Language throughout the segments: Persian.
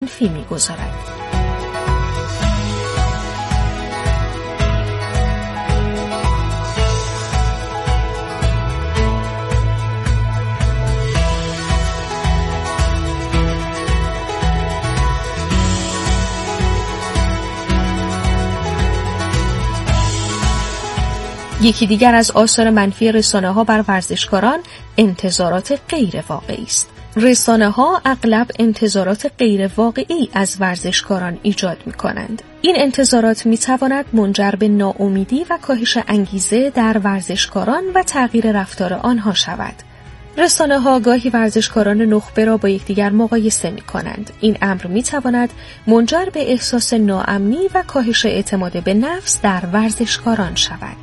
منفی می‌گذارد. یکی دیگر از آثار منفی رسانه‌ها بر ورزشکاران انتظارات غیر واقعی است. رسانه‌ها اغلب انتظارات غیر واقعی از ورزشکاران ایجاد می‌کنند. این انتظارات می‌تواند منجر به ناامیدی و کاهش انگیزه در ورزشکاران و تغییر رفتار آنها شود. رسانه‌ها گاهی ورزشکاران نخبه را با یکدیگر مقایسه می‌کنند. این امر می‌تواند منجر به احساس ناامنی و کاهش اعتماد به نفس در ورزشکاران شود.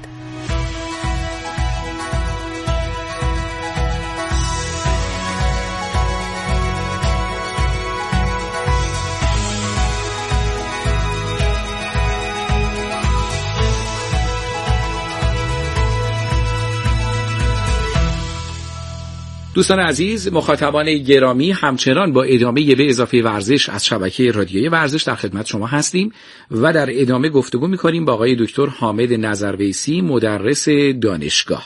دوستان عزیز، مخاطبان گرامی، همچنان با ادامه به اضافه ورزش از شبکه رادیویی ورزش در خدمت شما هستیم و در ادامه گفتگو می‌کنیم با آقای دکتر حامد نظرویسی، مدرس دانشگاه.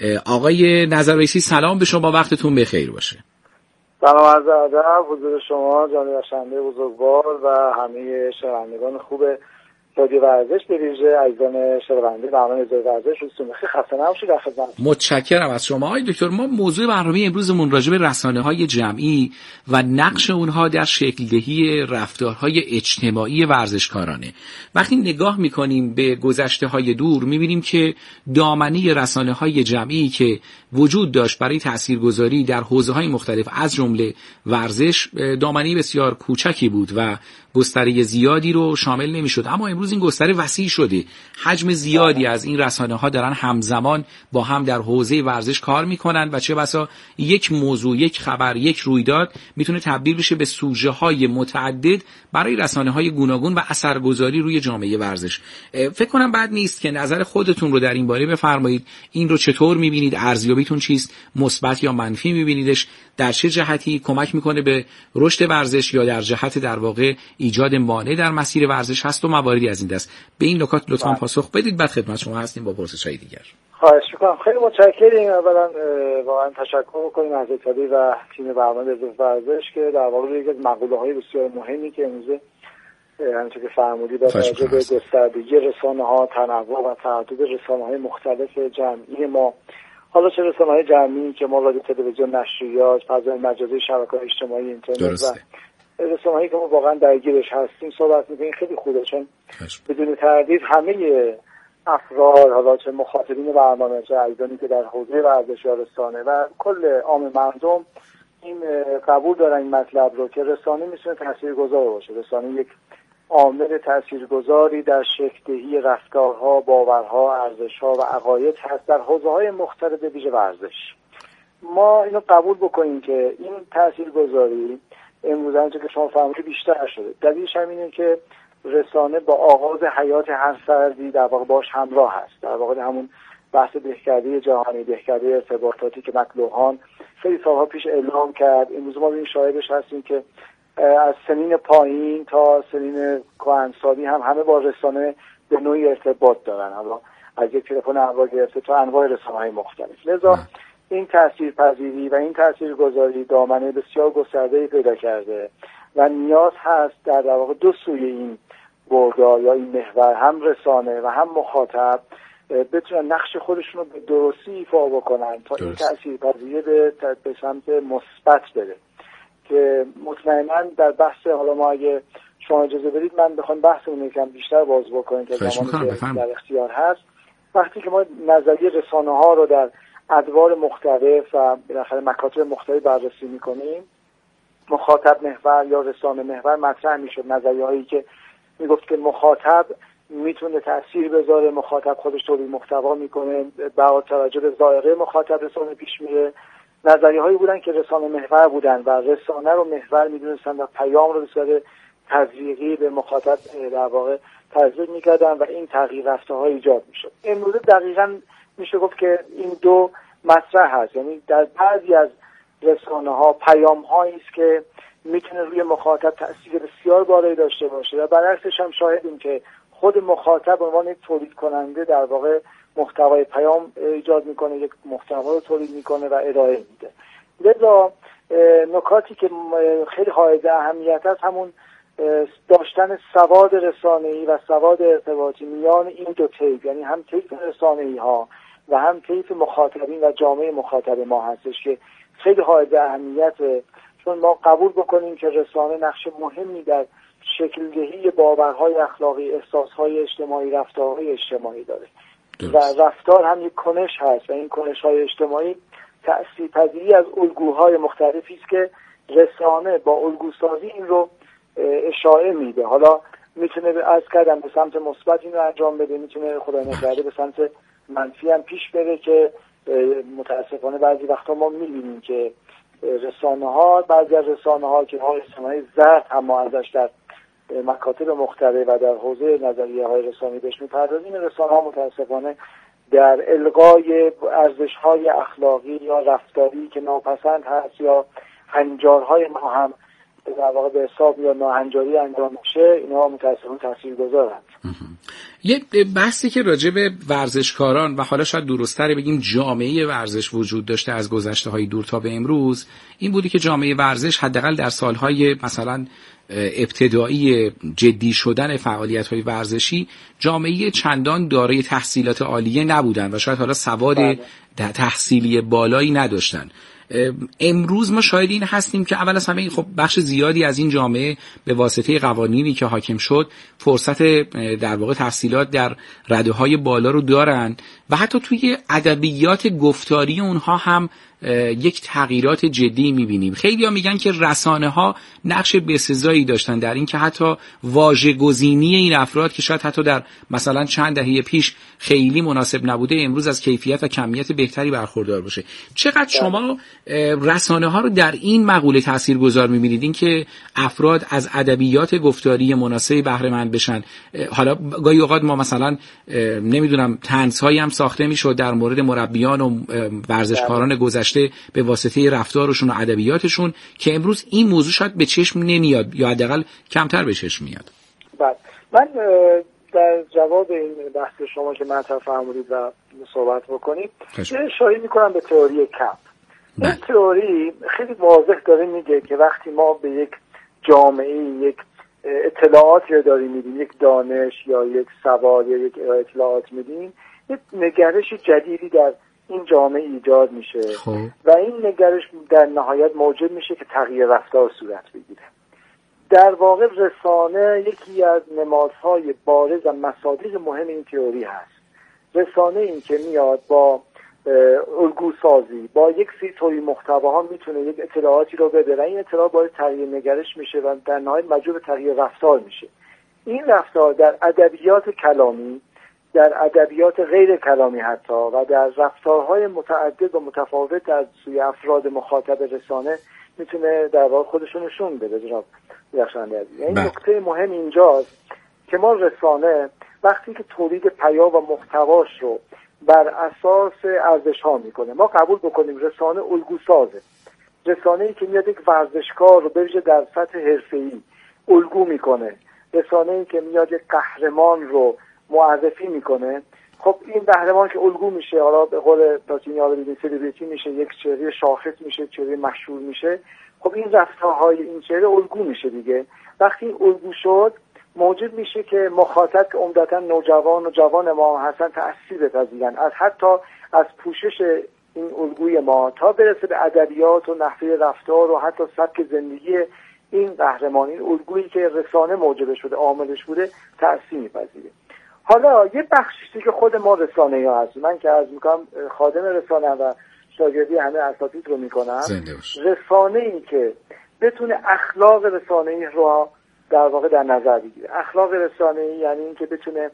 آقای نظرویسی، سلام به شما، وقتتون بخیر باشه. سلام، عرض ادب حضور شما جناب بخشنده بزرگوار و همه شنوندگان خوب رادیو ورزش، به ویژه عزیزان شنونده برنامه ورزش. روزتون بخیر، خسته نباشید. در خدمت. متشکرم از شما آقای دکتر. ما موضوع برنامه امروزمون راجع به رسانه‌های جمعی و نقش اونها در شکل‌دهی رفتارهای اجتماعی ورزشکارانه. وقتی نگاه می‌کنیم به گذشته‌های دور، می‌بینیم که دامنه رسانه‌های جمعی که وجود داشت برای تاثیرگذاری در حوزه‌های مختلف از جمله ورزش، دامنه بسیار کوچکی بود و گستره زیادی رو شامل نمی‌شد. اما امروز این گستره وسیع شده. حجم زیادی از این رسانه‌ها دارن همزمان با هم در حوزه ورزش کار می‌کنن و چه بسا یک موضوع، یک خبر، یک رویداد میتونه تبدیل بشه به سوژه‌های متعدد برای رسانه‌های گوناگون و اثرگذاری روی جامعه ورزش. فکر کنم بد نیست که نظر خودتون رو در این باره بفرمایید. این رو چطور می‌بینید؟ ارزیابیتون چیست؟ مثبت یا منفی می‌بینیدش؟ در چه جهتی کمک می‌کنه به رشد ورزش یا در جهت در واقع ایجاد مانع در مسیر ورزش هست و مواردی از این دست؟ به این نکات لطفاً پاسخ بدید. بعد خدمت شما هستیم با پرسش‌های دیگر. خواهش می‌کنم. خیلی متشکرم. اولا واقعا تشکر می‌کنیم از اتحادیه و تیم برنامه ورزش که در واقع یکی از مقوله‌های بسیار مهمی که امروز همونطور که فرمودی با توجه به گستردگی رسانه‌ها، تنوع و تعدد رسانه‌های مختلف جمعی ما، حالا چه رسانه‌های جمعی که ما رادیو، تلویزیون، نشریات، فضای مجازی، شبکه‌های اجتماعی، اینترنت و رسانه‌هایی که ما واقعا درگیرش هستیم صحبت می‌کنیم، خیلی خوبه، چون بدون تردید همه افراد، حالا چه مخاطبین برنامه، چه عزیزانی که در حوزه ورزش یا رسانه و کل عام مردم این قبول دارن این مطلب رو که رسانه میتونه تاثیرگذار باشه. رسانه یک عامل تاثیرگذاری در شکل‌دهی رفتارها، باورها، ارزش‌ها و عقاید هست در حوزه‌های مختلف ویژه ورزش. ما اینو قبول بکنیم که این تاثیرگذاری امروز همونطور که شما فرمودید بیشتر شده. دلیلش همینه که رسانه با آغاز حیات هر فردی در واقع باش همراه هست. در واقع همون بحث دهکده جهانی، دهکده ارتباطاتی که مکلوهان خیلی سالها پیش اعلام کرد، امروز ما این شاهدش هستیم که از سنین پایین تا سنین کهنسالی هم همه با رسانه به نوعی ارتباط دارن، حالا از یک تلفن انواع گرفته تا انواع رسانه‌های مختلف. لذا این تاثیرپذیری و این تاثیرگذاری دامنه بسیار گسترده‌ای پیدا کرده و نیاز هست در واقع دو سوی این بودا یا این محور، هم رسانه و هم مخاطب، بتونن نقش خودشون رو به درستی ایفا بکنن تا این تاثیرپذیری به سمت مثبت بره. که مطمئناً در بحث، حالا ما اگه شما اجازه بدید من بخوام بحثمون یکم بیشتر باز بکنیم که زمانی که در اختیار هست، وقتی که ما نظریه رسانه‌ها رو در ادوار مختلف و بالاخره مکاتب مختلف بررسی می‌کنیم، مخاطب محور یا رسانه محور مطرح می‌شد. نظریه‌هایی که میگفت که مخاطب میتونه تأثیر بذاره، مخاطب خودش تولید محتوا میکنه، با توجه به ذائقه مخاطب رسانه پیش میره. نظریه‌هایی بودن که رسانه محور بودن و رسانه رو محور میدونستن و پیام رو به صورت تزریقی به مخاطب در واقع تزریق میکردن و این تغییر رفتارها ایجاد میشد. امروز دقیقاً میشه گفت که این دو مطرح هست، یعنی در بعضی از رسانه‌ها پیام‌هایی است که میتونه روی مخاطب تأثیر بسیار بالایی داشته باشه و برعکسش هم شاهدیم که خود مخاطب به عنوان یک تولید کننده در واقع محتوای پیام ایجاد میکنه، یک محتوا رو تولید میکنه و ارائه میده. لذا نکاتی که خیلی حائز اهمیت است همون داشتن سواد رسانه‌ای و سواد ارتباطی میان این دو طیف، یعنی هم طیف رسانه‌ای ها و هم طیف مخاطبین و جامعه مخاطب ما هستش که خیلی حائز اهمیته، چون ما قبول بکنیم که رسانه نقش مهمی در شکل دهی باورهای اخلاقی، احساسهای اجتماعی، رفتارهای اجتماعی داره و رفتار هم یک کنش هست و این کنش‌های اجتماعی تأثیرپذیری از الگوهای مختلفی است که رسانه با الگوسازی این رو اشاعه میده. حالا میتونه از کردم به سمت مثبت این رو انجام بده، میتونه خدای نکرده به سمت منفی هم پیش بره که متاسفانه بعضی وقتا ما میبینیم که بعضی از رسانه ها که های اجتماعی زرد هم ما ازش در مکاتب مختلف و در حوزه نظریه های رسانه‌ای بهش میپردازیم، رسانه ها متاسفانه در الغای ارزش های اخلاقی یا رفتاری که ناپسند هست یا هنجارهای ما هم در واقع به حساب یا ناهنجاری انجام میشه، اینها متاسفانه تاثیرگذارند. یه بحثی که راجع به ورزشکاران و حالا شاید درست‌تر بگیم جامعه ورزش وجود داشته از گذشته‌های دور تا به امروز این بودی که جامعه ورزش حداقل در سالهای مثلا ابتدایی جدی شدن فعالیت‌های ورزشی جامعه چندان دارای تحصیلات عالیه نبودن و شاید حالا سواد تحصیلی بالایی نداشتن. امروز ما شاهد این هستیم که اول از همه خب بخش زیادی از این جامعه به واسطه قوانینی که حاکم شد فرصت در واقع تحصیلات در رده‌های بالا رو دارن و حتی توی ادبیات گفتاری اونها هم یک تغییرات جدی می‌بینیم. خیلی‌ها میگن که رسانه‌ها نقش بسزایی داشتن در این که حتی واژه‌گزینی این افراد که شاید حتی در مثلا چند دهه پیش خیلی مناسب نبوده امروز از کیفیت و کمیت بهتری برخوردار باشه. چقدر شما رسانه‌ها رو در این مقوله تاثیرگذار می‌بینید این که افراد از ادبیات گفتاری مناسبی بهره مند بشن؟ حالا گاهی اوقات ما مثلا نمیدونم طنزهایی هم ساخته میشد در مورد مربیان و ورزشکاران گذشته به واسطه رفتارشون و ادبیاتشون که امروز این موضوع شاید به چشم نمیاد یا حداقل کمتر به چشم میاد. بله، من در جواب این بحث شما که مطرح فرمودید و صحبت بکنید اشاره میکنم به تئوری کپ. این تئوری خیلی واضح داره میگه که وقتی ما به یک جامعه یک اطلاعاتی رو داریم میدیم، یک دانش یا یک سواد یا یک اطلاعات میدیم، یک نگرش جدیدی در این جامعه ایجاد میشه و این نگرش در نهایت موجب میشه که تغییر رفتار صورت بگیره. در واقع رسانه یکی از نمادهای بارز و مصادیق مهم این تئوری هست. رسانه این که میاد با الگوسازی با یک سری تئوری محتواها میتونه یک اطلاعاتی رو بده و این اطلاعات باعث تغییر نگرش میشه و در نهایت مجبور به تغییر رفتار میشه. این رفتار در ادبیات کلامی، در ادبیات غیر کلامی حتی و در رفتارهای متعدد و متفاوت از سوی افراد مخاطب رسانه میتونه در واقع خودشون نشون بده. جناب درخشنده عزیز، این نکته مهم اینجاست که ما رسانه وقتی که تولید پیام و محتواش رو بر اساس ارزش‌ها میکنه، ما قبول بکنیم رسانه الگوسازه. رسانه‌ای که میاد یک ورزشکار رو بریزه در سطح حرفه‌ای الگو میکنه، رسانه‌ای که میاد یک قهرمان رو معرفی میکنه، خب این قهرمان که الگو میشه، حالا به قول لاتینی ها ببینید سلبریتی میشه، یک چهره شاخص میشه، چهره مشهور میشه، خب این رفتارهای این چهره الگو میشه دیگه. وقتی الگو شد موجب میشه که مخاطب که عمدتاً نوجوان و جوان ما هستن تأثیر بپذیرن از حتی از پوشش این الگوی ما تا برسه به ادبیات و نحوه رفتار و حتی سبک زندگی این قهرمان، این الگویی که رسانه موجب شده، عاملش بوده، تأثیر میپذیره. حالا یه بخشی که خود ما رسانه‌ای ها هستیم، من که عرض میکنم خادم رسانه و شاگردی همه اساتید رو میکنم، رسانه‌ای که بتونه اخلاق رسانه‌ای رو در واقع در نظر بگیره. اخلاق رسانه‌ای یعنی این که بتونه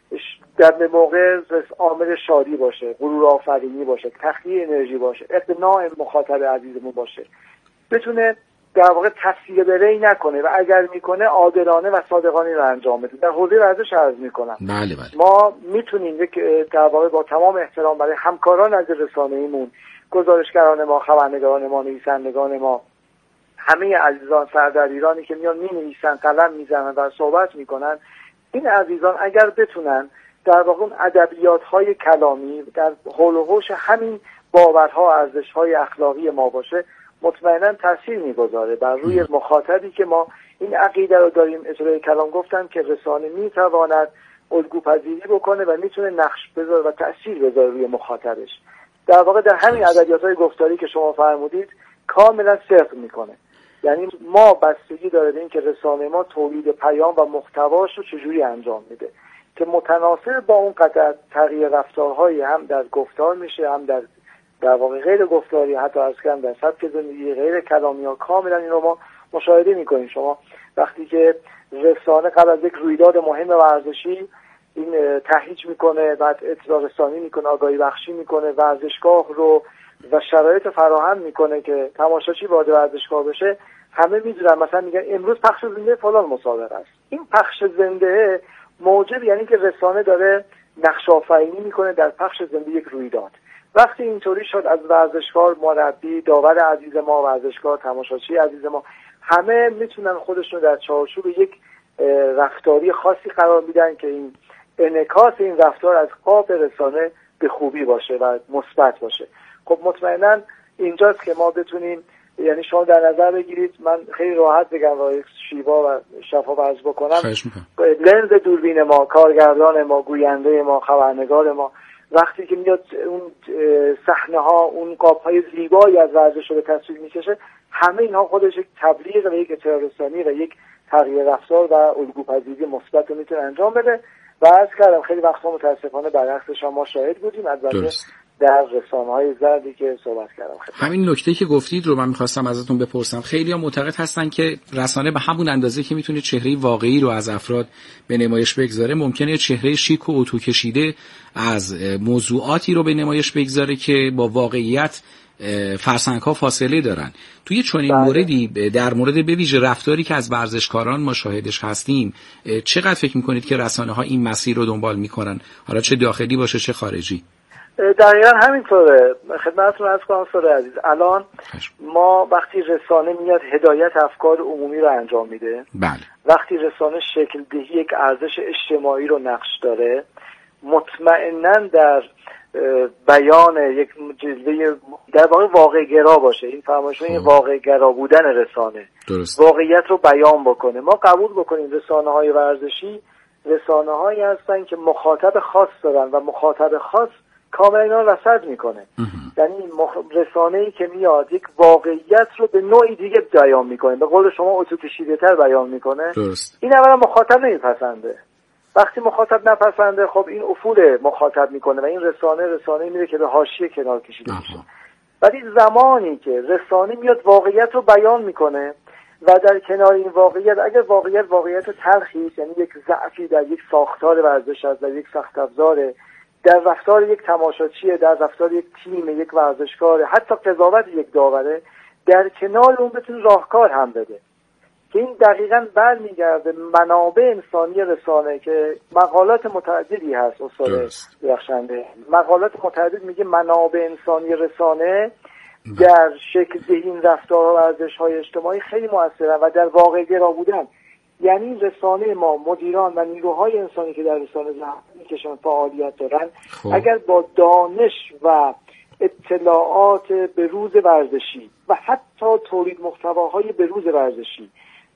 در موقع عامل شادی باشه، غرور آفرینی باشه، تخلیه انرژی باشه، اقناع مخاطب عزیزمون باشه، بتونه در واقع تصفیه بری نکنه و اگر میکنه عادلانه و صادقانه رو انجام بده. در حوزه ورزش عرض میکنم بله. ما میتونیم در واقع با تمام احترام برای همکاران از رسانه‌ایمون، گزارشگران ما، خبرنگاران ما، نویسندگان ما، همه عزیزان سردر ایرانی که میان می‌نویسن، قلم میزنن و صحبت میکنن، این عزیزان اگر بتونن در واقع اون ادبیات‌های کلامی در حول و حوش همین باورها، ارزش‌های اخلاقی ما باشه، مطمئنا تاثیر میگذاره بر روی مخاطبی که ما این عقیده رو داریم. اجرای کلام گفتن که رسانه میتواند الگوپذیری بکنه و میتونه نقش بذاره و تاثیر بذاره روی مخاطبش. در واقع در همین ادبیات‌های گفتاری که شما فرمودید کاملا صدق میکنه. یعنی ما بستگی داره به این که رسانه ما تولید پیام و محتواش رو چجوری انجام میده که متناسب با اون قطعه تغییر رفتارهایی هم در گفتار میشه، هم در واقع غیر گفتاری، حتی از کم در سبک زندگی غیر کلامی ها. کاملا این رو ما مشاهده میکنیم. شما وقتی که رسانه قبل از یک رویداد مهم ورزشی این تهییج میکنه، بعد اطلاع رسانی میکنه، آگاهی بخشی میکنه، ورزشگاه رو و شرایط فراهم میکنه که تماشاچی وارد ورزشگاه بشه، همه میدونن مثلا میگن امروز پخش زنده فلان مسابقه است. این پخش زنده موجب یعنی که رسانه داره نقش آفرینی میکنه در پخش زنده یک رویداد. وقتی اینطوری شد از ورزشکار، مربی، داور عزیز ما، ورزشکار، تماشاچی عزیز ما، همه میتونن خودشون در چارچوب یک رفتاری خاصی قرار میدن که این انعکاس این رفتار از قاب رسانه به خوبی باشه و مثبت باشه. خب مطمئنا اینجاست که ما بتونیم، یعنی شما در نظر بگیرید، من خیلی راحت بگم و شیوا و شفاف عرض بکنم، لنز دوربین ما، کارگردان ما، گوینده ما، خبرنگار ما، وقتی که میاد اون صحنه ها، اون قاب‌های زیبایی از ورزش رو به تصویر میکشه، همه اینها خودش یک تبلیغ و یک اطلاع رسانی و یک تغییر رفتار و الگوپذیری مثبت رو میتونه انجام بده. و عرض کردم خیلی وقتا متاسفانه برعکسش ما شاهد بودیم البته در رسانه‌های زردی که صحبت کردم. همین نکته که گفتید رو من می‌خواستم ازتون بپرسم. خیلی‌ها معتقد هستن که رسانه به همون اندازه که میتونه چهره واقعی رو از افراد به نمایش بگذاره، ممکنه چهره شیک و اتو کشیده از موضوعاتی رو به نمایش بگذاره که با واقعیت فرسنگ‌ها فاصله دارن. توی چنین موردی در مورد به ویژه رفتاری که از ورزشکاران ما شاهدش هستیم، چقدر فکر می‌کنید که رسانه‌ها این مسیر رو دنبال می‌کنن، حالا چه داخلی باشه چه خارجی؟ دقیقا همینطوره. خدمتتون عرض کنم استاد عزیز، الان ما وقتی رسانه میاد هدایت افکار عمومی رو انجام میده، بله. وقتی رسانه شکل دهی یک ارزش اجتماعی رو نقش داره، مطمئناً در بیان یک جلوه در واقع واقع گرا باشه. این فرمایشون واقع گرا بودن رسانه، درست. واقعیت رو بیان بکنه. ما قبول بکنیم رسانه‌های ورزشی رسانه‌هایی هستن که مخاطب خاص دارن و مخاطب خاص کاملا اینا رصد میکنه. یعنی رسانه‌ای که میاد یک واقعیت رو به نوعی دیگه بیان میکنه، به قول شما اتو کشیده‌تر بیان میکنه. درست. این اولا مخاطب نمیپسنده. وقتی مخاطب نپسنده، خب این افول مخاطب میکنه و این رسانه میره که به حاشیه کنار کشیده میشه. ولی زمانی که رسانه میاد واقعیت رو بیان میکنه و در کنار این واقعیت، اگر واقعیت تلخی، یعنی یک ضعفی در یک ساختار ورزش است، در یک سخت افزار، در رفتار یک تماشاچی، در رفتار یک تیم، یک ورزشکار، حتی قضاوت یک داوره، در کنار اون بتونه راهکار هم بده. که این دقیقاً برمیگرده منابع انسانی رسانه که مقالات متعددی هست استاد درخشنده. مقالات متعدد میگه منابع انسانی رسانه در شکل دهی این رفتار و ارزش‌های اجتماعی خیلی موثرن و در واقع گرا بودن. یعنی رسانه ما، مدیران و نیروهای انسانی که در رسانه زحمت میکشن، فعالیت دارن، اگر با دانش و اطلاعات بروز ورزشی و حتی تولید محتواهای بروز ورزشی،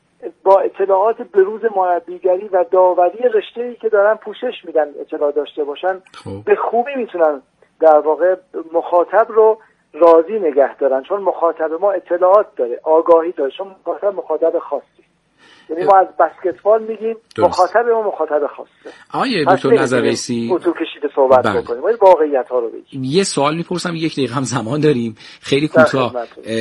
با اطلاعات بروز مربیگری و داوری رشته‌ای که دارن پوشش میدن اطلاع داشته باشن، به خوبی میتونن در واقع مخاطب رو راضی نگه دارن. چون مخاطب ما اطلاعات داره، آگاهی داره، چون مخاطب خاصی. یعنی ما از بسکتبال میگیم مخاطب ما مخاطب خاصه. آیه دکتر نظررئیسی اتو کشیده صحبت بکنیم، ولی واقعیت ها رو بگیم. یه سوال میپرسم، 1 دقیقه هم زمان داریم، خیلی کوتاه.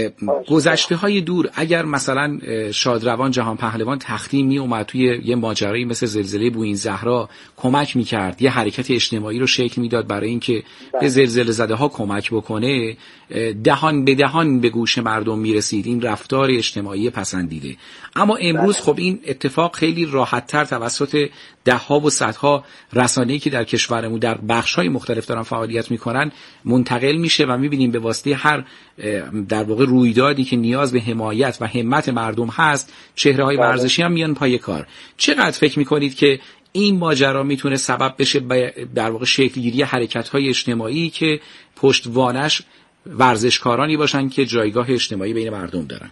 گذشته های دور اگر مثلا شادروان جهان پهلوان تختی می اومد توی یه ماجرایی مثل زلزله بوئین زهرا کمک میکرد، یه حرکت اجتماعی رو شکل میداد برای اینکه به زلزله زده ها کمک بکنه، دهان به دهان به گوش مردم میرسید، این رفتار اجتماعی پسندیده. اما امروز خب این اتفاق خیلی راحت‌تر توسط ده‌ها و صدها رسانه‌ای که در کشورمون در بخش‌های مختلف دارن فعالیت می‌کنن منتقل میشه و می‌بینیم به واسطه هر در واقع رویدادی که نیاز به حمایت و همت مردم هست، چهره‌های ورزشی هم میان پای کار. چقدر فکر می‌کنید که این ماجرا میتونه سبب بشه در واقع شکلگیری حرکت‌های اجتماعی که پشتوانش ورزشکارانی باشن که جایگاه اجتماعی بین مردم دارن؟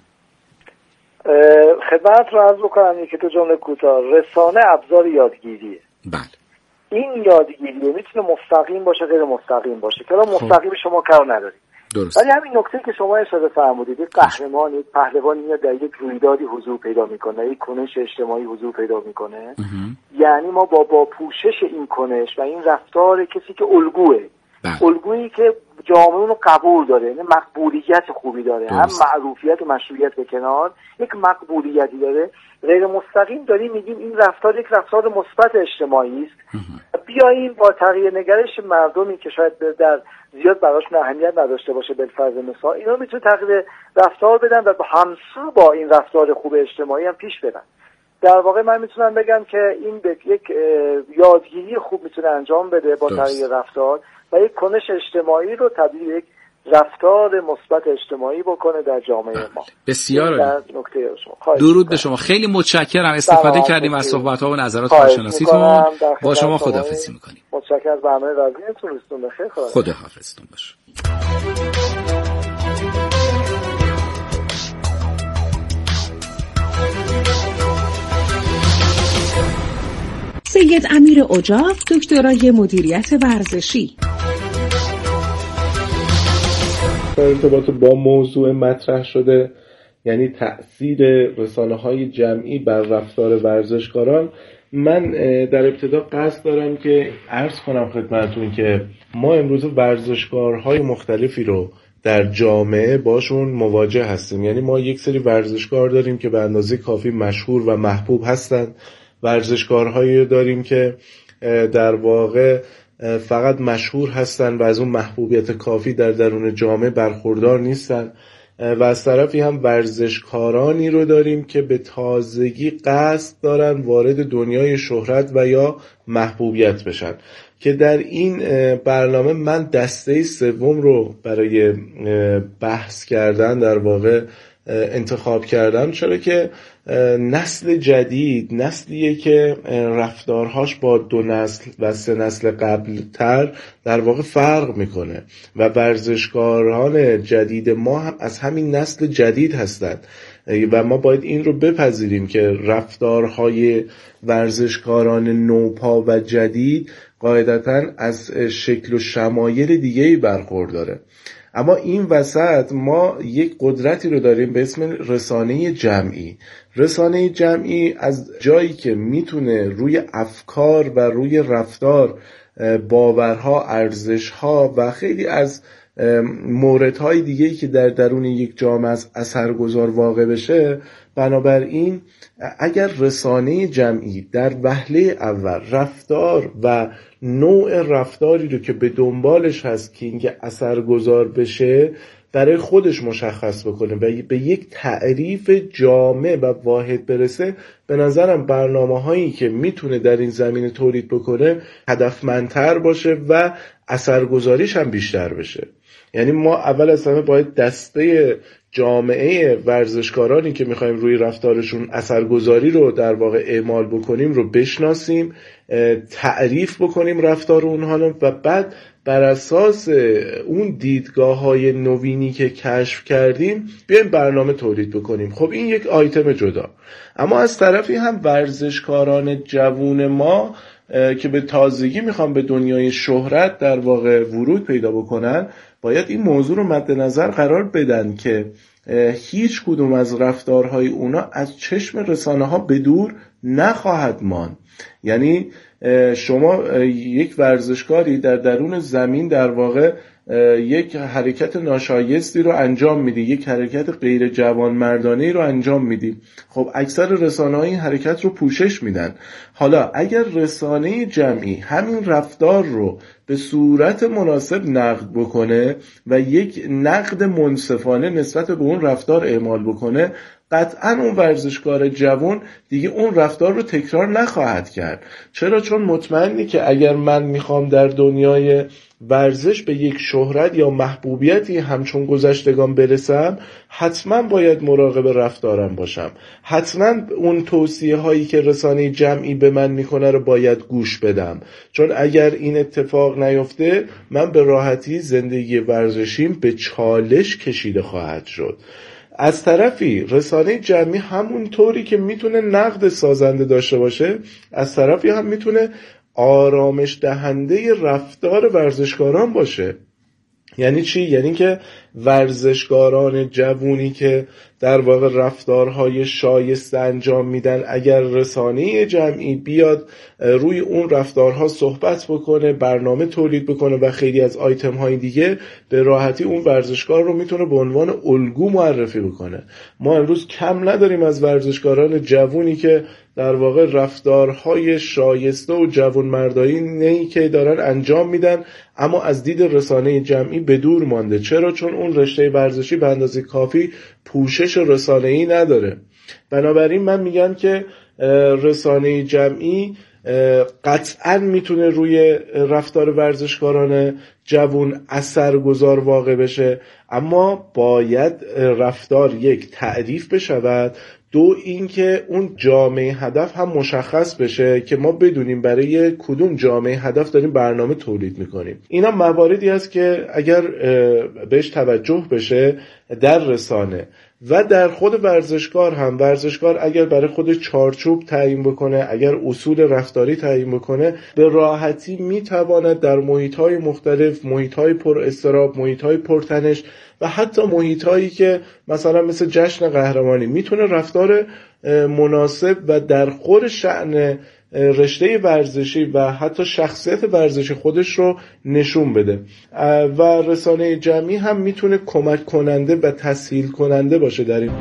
خدمت رو عرض بکنم یکی دو جمله کوتاه. رسانه ابزار یادگیریه. بله. این یادگیری میتونه مستقیم باشه، غیر مستقیم باشه. که مستقیم شما کار ندارید. درست. ولی همین نکته که شما اشاره فرمودید، یک قهرمان، یک پهلوان میاد در یک رویدادی حضور پیدا میکنه، یک کنش اجتماعی حضور پیدا میکنه. یعنی ما با پوشش این کنش و این رفتار کسی که الگوه، الگویی که جامعه رو قبول داره، یعنی مقبولیت خوبی داره، هم معروفیت و مشروعیت به کنار، یک مقبولیتی داره، غیر مستقیم داریم میگیم این رفتار یک رفتار مثبت اجتماعی است. بیاییم با تغییر نگرش مردمی که شاید در زیاد براشون اهمیت نداشته باشه، بالفرض مثال اینا میتونه تغییر رفتار بدن و همسو با این رفتار خوب اجتماعی هم پیش برن. در واقع من میتونم بگم که این به یک یادگیری خوب میتونه انجام بده با تغییر رفتار و یک کنش اجتماعی رو تبدیل یک رفتار مثبت اجتماعی بکنه در جامعه ما. بسیار عالی. شما درود به شما. خیلی متشکرم، استفاده کردیم از صحبت‌ها و نظرات کارشناسیتون. با شما خداحافظی می‌کنیم. متشکرم از برنامه رادیوتون. روزتون بخیر. خداحافظتون باشه. سید امیر اجاق، دکترای مدیریت ورزشی. در ارتباط با موضوع مطرح شده، یعنی تأثیر رسانه‌های جمعی بر رفتار ورزشکاران، من در ابتدا قصد دارم که عرض کنم خدمتتون که ما امروز ورزشکارهای مختلفی رو در جامعه باشون مواجه هستیم. یعنی ما یک سری ورزشکار داریم که به اندازه کافی مشهور و محبوب هستند، ورزشکارهایی داریم که در واقع فقط مشهور هستن و از اون محبوبیت کافی در درون جامعه برخوردار نیستن، و از طرفی هم ورزشکارانی رو داریم که به تازگی قصد دارن وارد دنیای شهرت و یا محبوبیت بشن، که در این برنامه من دسته سوم رو برای بحث کردن در واقع انتخاب کردم، چرا که نسل جدید نسلیه که رفتارهاش با 2 نسل و 3 نسل قبل تر در واقع فرق میکنه و ورزشکاران جدید ما هم از همین نسل جدید هستند و ما باید این رو بپذیریم که رفتارهای ورزشکاران نوپا و جدید قاعدتاً از شکل و شمایل دیگه‌ای برخورداره. اما این وسط ما یک قدرتی رو داریم به اسم رسانه جمعی. رسانه جمعی از جایی که میتونه روی افکار و روی رفتار، باورها، ارزشها و خیلی از موردهای دیگه‌ای که در درون یک جامعه از اثرگذار واقع بشه، بنابراین اگر رسانه جمعی در وهله اول رفتار و نوع رفتاری رو که به دنبالش هست که اینکه اثرگذار بشه برای خودش مشخص بکنه و به یک تعریف جامع و واحد برسه، به نظرم برنامه‌هایی که میتونه در این زمینه تولید بکنه هدفمندتر باشه و اثرگذاریش هم بیشتر بشه. یعنی ما اول از همه باید دسته جامعه ورزشکارانی که میخوایم روی رفتارشون اثرگذاری رو در واقع اعمال بکنیم رو بشناسیم، تعریف بکنیم رفتار اونها رو و بعد بر اساس اون دیدگاه‌های نوینی که کشف کردیم بیایم برنامه تولید بکنیم. خب این یک آیتم جدا. اما از طرفی هم ورزشکاران جوون ما که به تازگی میخوام به دنیای شهرت در واقع ورود پیدا بکنن، باید این موضوع رو مد نظر قرار بدن که هیچ کدوم از رفتارهای اونا از چشم رسانه ها به دور نخواهد ماند. یعنی شما یک ورزشکاری در درون زمین در واقع یک حرکت ناشایستی رو انجام میدی، یک حرکت غیر جوانمردانه‌ای رو انجام میدی. خب اکثر رسانه‌ها این حرکت رو پوشش میدن. حالا اگر رسانه جمعی همین رفتار رو به صورت مناسب نقد بکنه و یک نقد منصفانه نسبت به اون رفتار اعمال بکنه، قطعاً اون ورزشکار جوان دیگه اون رفتار رو تکرار نخواهد کرد. چرا؟ چون مطمئنی که اگر من میخوام در دنیای ورزش به یک شهرت یا محبوبیتی همچون گذشتگان برسم، حتما باید مراقب رفتارم باشم، حتما اون توصیه هایی که رسانه جمعی به من میکنه رو باید گوش بدم، چون اگر این اتفاق نیفته من به راحتی زندگی ورزشیم به چالش کشیده خواهد شد. از طرفی رسانه جمعی همون طوری که میتونه نقد سازنده داشته باشه، از طرفی هم میتونه آرامش دهنده رفتار ورزشکاران باشه. یعنی چی؟ یعنی که ورزشکاران جوونی که در واقع رفتارهای شایسته انجام میدن، اگر رسانه جمعی بیاد روی اون رفتارها صحبت بکنه، برنامه تولید بکنه و خیلی از آیتم های دیگه، به راحتی اون ورزشکار رو میتونه به عنوان الگو معرفی بکنه. ما امروز کم نداریم از ورزشکاران جوونی که در واقع رفتارهای شایسته و جوانمردانه‌ای که دارن انجام میدن، اما از دید رسانه جمعی به دور مانده. چرا؟ چون اون رشته ورزشی به اندازه کافی پوشش رسانه‌ای نداره. بنابراین من میگم که رسانه جمعی قطعاً میتونه روی رفتار ورزشکاران جوان اثرگذار واقع بشه، اما باید رفتار یک تعریف بشود، دو اینکه اون جامعه هدف هم مشخص بشه که ما بدونیم برای کدوم جامعه هدف داریم برنامه تولید میکنیم. اینا مواردی است که اگر بهش توجه بشه در رسانه و در خود ورزشکار هم، ورزشکار اگر برای خود چارچوب تعیین بکنه، اگر اصول رفتاری تعیین بکنه، به راحتی میتواند در محیط‌های مختلف، محیط‌های پر اضطراب، محیط‌های پرتنش و حتی محیط‌هایی که مثلا مثل جشن قهرمانی، میتونه رفتار مناسب و در خور شأن رشته ورزشی و حتی شخصیت ورزشی خودش رو نشون بده. و رسانه جمعی هم میتونه کمک کننده و تسهیل کننده باشه در این.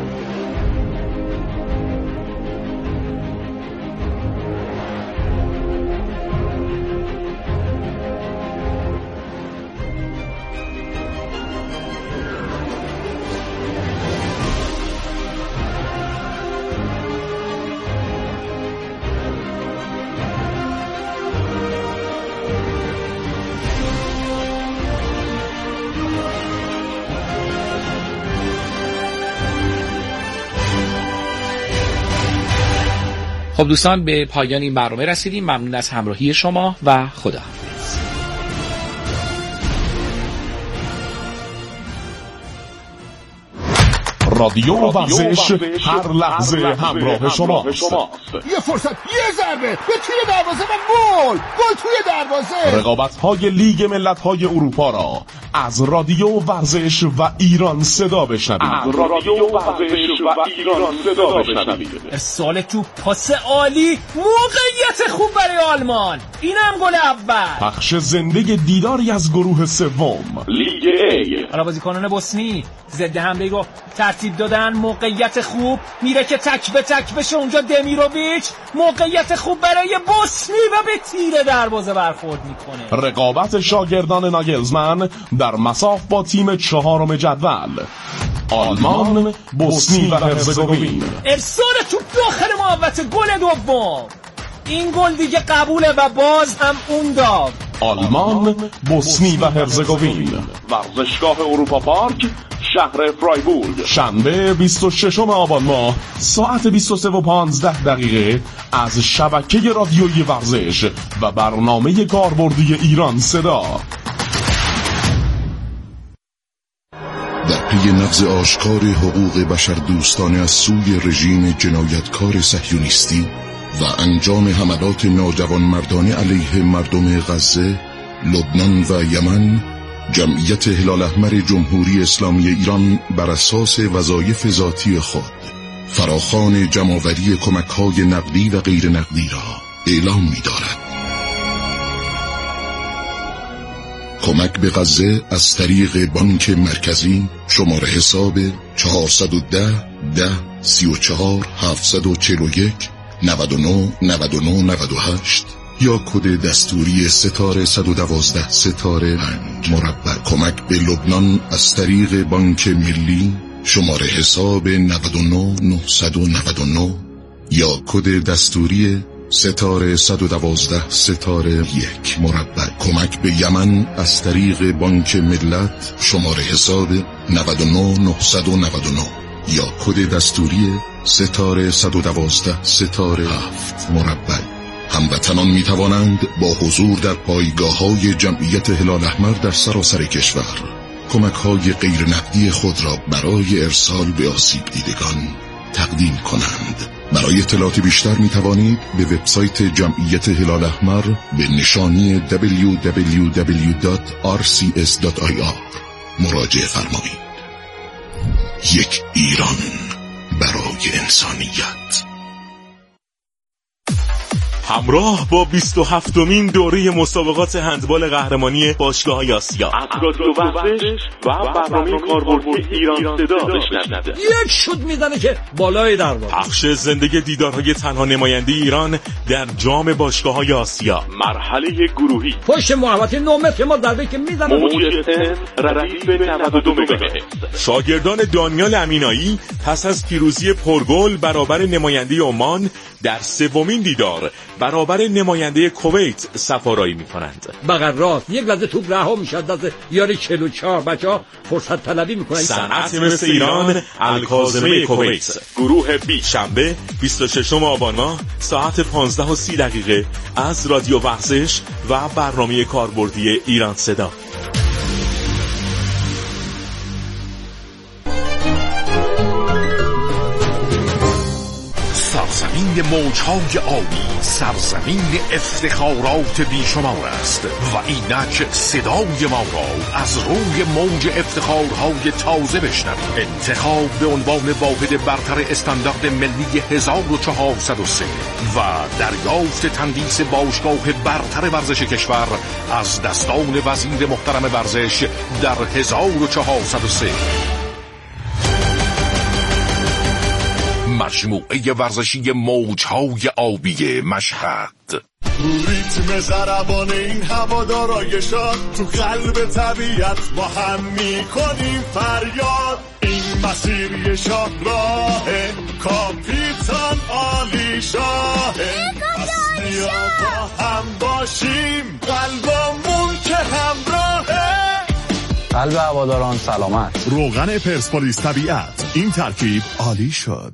خب دوستان، به پایان این برنامه رسیدیم. ممنون از همراهی شما و خداحافظ. رادیو ورزش هر لحظه همراه شما. یه فرصت، یه ضربه به توی دروازه و گل توی دروازه. رقابت‌های لیگ ملت‌های اروپا را از رادیو ورزش و ایران صدا بشنوید. ارسال توپ، پاس عالی، موقعیت خوب برای آلمان. اینم گل اول. پخش زنده دیداری از گروه سوم لیگ ای. حالا بازیکنان بوسنی ضد حمله رو ترتیب دادن. موقعیت خوب میره که تک به تک بشه اونجا. دمیروویچ موقعیت خوب برای بوسنی و به تیر دروازه برخورد میکنه. رقابت شاگردان ناگلزمن در مساف با تیم چهارم جدول آلمان، بوسنی و هرزگوین. ارسال توپ داخل محوطه، گل دوم. این گل دیگه قبوله و باز هم اون داد. آلمان، بوسنی و هرزگوین. ورزشگاه اروپا پارک، شهر فرایبورگ. شنبه 26 آبان ماه ساعت 23:15 از شبکه رادیویی ورزش و برنامه کاربردی ایران صدا. در پی نقض آشکار حقوق بشر دوستانه از سوی رژیم جنایتکار صهیونیستی و انجام حملات ناجوانمردانه علیه مردم غزه، لبنان و یمن، جمعیت هلال احمر جمهوری اسلامی ایران بر اساس وظایف ذاتی خود فراخوان جمع‌آوری کمک‌های نقدی و غیر نقدی را اعلام می‌دارد. کمک به غزه از طریق بانک مرکزی، شماره حساب 410 10 34 741 99 99 98 یا کد دستوری ستاره 112 ستاره 5 مربع. کمک به لبنان از طریق بانک ملی، شماره حساب 99999 یا کد دستوری ستاره 112 ستاره 1 مربع. کمک به یمن از طریق بانک ملت شماره حساب 99999 یا کد دستوری ستاره 112 ستاره 7 مربع. هموطنان می توانند با حضور در پایگاه‌های جمعیت هلال احمر در سراسر کشور کمک‌های غیر نقدی خود را برای ارسال به آسیب دیدگان تقدیم کنند. برای اطلاعات بیشتر می توانید به وبسایت جمعیت هلال احمر به نشانی www.rcs.ir مراجعه فرمایید. یک ایران برای انسانیت. همراه با 27مین دوره مسابقات هندبال قهرمانی باشگاه‌های آسیا از رادیو ورزش و برنامه کاربردی ایران صدا بشنوید. یک شوت میزنه که بالای دروازه. پخش زنده دیدارهای تنها نماینده ایران در جام باشگاه‌های آسیا. مرحله گروهی. پشت محوطه 9 متر ما ضربه که میزنه. موج FM ردیف 92 مگاهرتز. شاگردان دانیال امینایی پس از پیروزی پرگل برابر نماینده عمان در سومین دیدار برابر نماینده کویت سفارایی می‌کنند. بغل راست یک لحظه توپ رها میشه از دست یاری 44 بچه‌ها فرصت طلبی می‌کنن. صنعت مثل ایران الکاظمه کویت. گروه بی شنبه 26 آبان ماه ساعت 15:30 از رادیو ورزش و برنامه کاربردی ایران صدا. سرزمین موجهای آبی، سرزمین افتخارات بیشمار است و اینک صدای ما را از روی موج افتخارهای تازه بشنوید. انتخاب به عنوان واحد برتر استاندارد ملی 1403 و دریافت تندیس باشگاه برتر ورزش کشور از دستان وزیر محترم ورزش در 1403. مجموعه ورزشی موجهای آبی مشهد. ریتم ضربان این هوادارایشان تو قلب طبیعت با هم میکنیم فریاد. این مسیر یه شاهراه کاپیتان عالی شاهه. پس بیا با هم باشیم قلبمون که همراهه. قلب هواداران سلامت. روغن پرسپولیس طبیعت، این ترکیب عالی شد.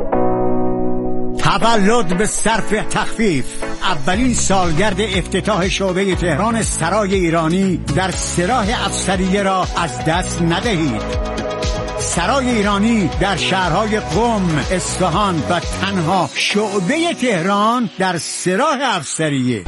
تولد به صرف تخفیف. اولین سالگرد افتتاح شعبه تهران سرای ایرانی در سراح افسریه را از دست ندهید. سرای ایرانی در شهرهای قم، اصفهان و تنها شعبه تهران در سراح افسریه.